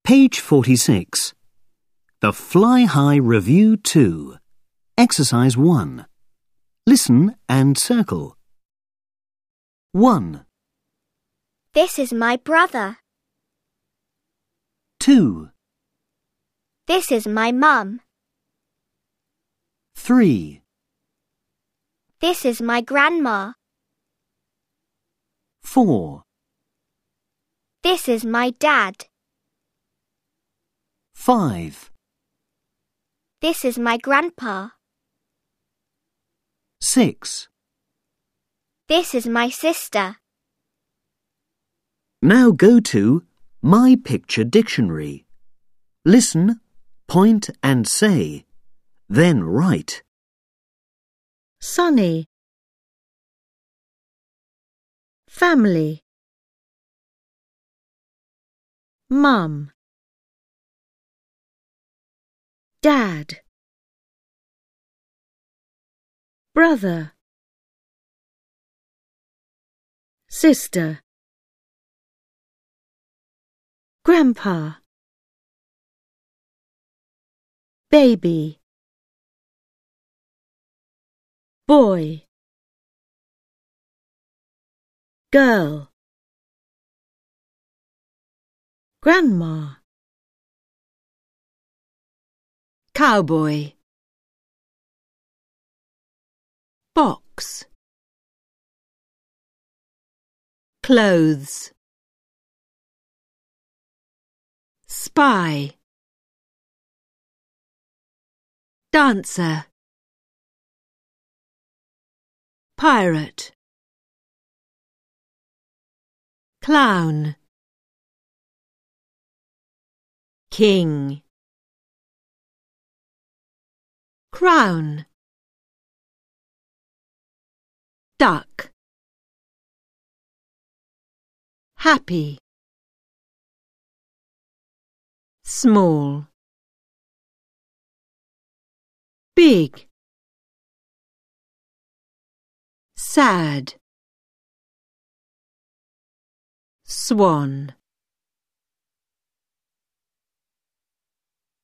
Page 46. The Fly High Review 2. Exercise 1. Listen and circle. 1, This is my brother. 2, This is my mum. 3, This is my grandma. 4, This is my dad. 5, This is my grandpa. 6. This is my sister. Now go to My Picture Dictionary. Listen, point and say, then write. Sunny, family, mum, dad, brother, sister, grandpa, baby, boy, girl, grandma, cowboy, box, clothes, spy, dancer, pirate, clown, king, crown, duck, happy, small, big, sad, swan.